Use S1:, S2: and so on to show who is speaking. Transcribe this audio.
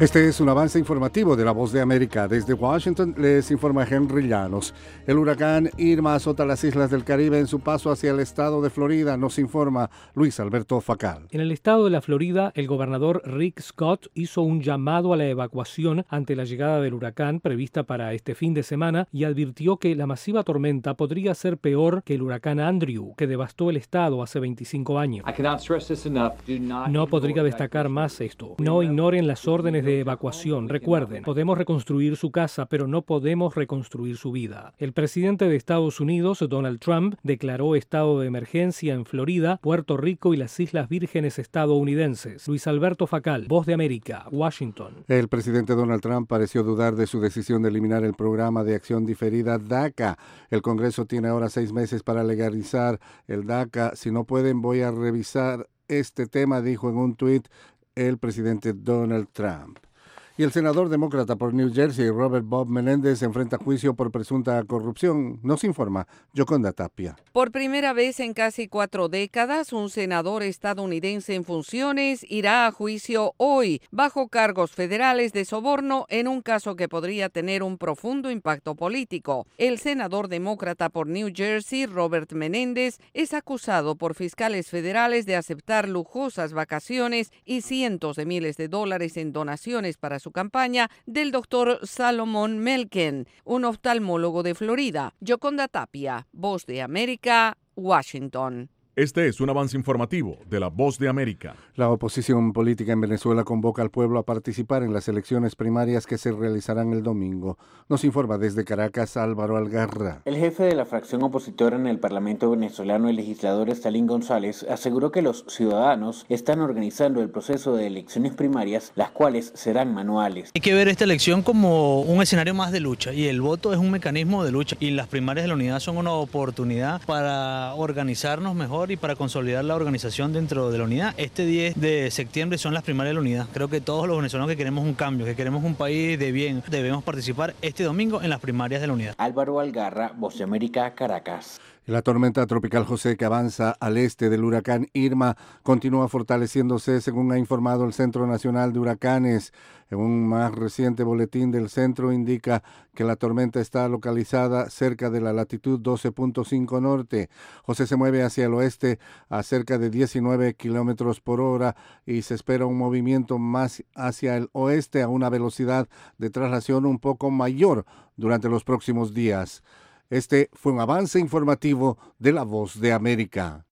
S1: Este es un avance informativo de La Voz de América. Desde Washington les informa Henry Llanos. El huracán Irma azota las islas del Caribe en su paso hacia el estado de Florida, nos informa Luis Alberto Facal.
S2: En el estado de la Florida, el gobernador Rick Scott hizo un llamado a la evacuación ante la llegada del huracán prevista para este fin de semana y advirtió que la masiva tormenta podría ser peor que el huracán Andrew, que devastó el estado hace 25 años. No podría destacar más esto. No ignoren las órdenes de evacuación. Recuerden, podemos reconstruir su casa, pero no podemos reconstruir su vida. El presidente de Estados Unidos, Donald Trump, declaró estado de emergencia en Florida, Puerto Rico y las Islas Vírgenes estadounidenses. Luis Alberto Facal, Voz de América, Washington.
S1: El presidente Donald Trump pareció dudar de su decisión de eliminar el programa de acción diferida DACA. El Congreso tiene ahora 6 meses para legalizar el DACA. Si no pueden, voy a revisar este tema, dijo en un tuit el presidente Donald Trump. Y el senador demócrata por New Jersey, Robert Bob Menéndez, enfrenta juicio por presunta corrupción. Nos informa Yoconda Tapia.
S3: Por primera vez en casi 4 décadas, un senador estadounidense en funciones irá a juicio hoy bajo cargos federales de soborno en un caso que podría tener un profundo impacto político. El senador demócrata por New Jersey, Robert Menéndez, es acusado por fiscales federales de aceptar lujosas vacaciones y cientos de miles de dólares en donaciones para su campaña del doctor Salomón Melken, un oftalmólogo de Florida. Yoconda Tapia, Voz de América, Washington.
S4: Este es un avance informativo de La Voz de América.
S1: La oposición política en Venezuela convoca al pueblo a participar en las elecciones primarias que se realizarán el domingo. Nos informa desde Caracas Álvaro Algarra.
S5: El jefe de la fracción opositora en el Parlamento venezolano, el legislador Stalin González, aseguró que los ciudadanos están organizando el proceso de elecciones primarias, las cuales serán manuales.
S6: Hay que ver esta elección como un escenario más de lucha y el voto es un mecanismo de lucha y las primarias de la unidad son una oportunidad para organizarnos mejor y para consolidar la organización dentro de la unidad. Este 10 de septiembre son las primarias de la unidad. Creo que todos los venezolanos que queremos un cambio, que queremos un país de bien, debemos participar este domingo en las primarias de la unidad.
S5: Álvaro Algarra, Voz de América, Caracas.
S1: La tormenta tropical José, que avanza al este del huracán Irma, continúa fortaleciéndose, según ha informado el Centro Nacional de Huracanes. En un más reciente boletín del centro indica que la tormenta está localizada cerca de la latitud 12.5 norte. José se mueve hacia el oeste a cerca de 19 kilómetros por hora y se espera un movimiento más hacia el oeste a una velocidad de traslación un poco mayor durante los próximos días. Este fue un avance informativo de La Voz de América.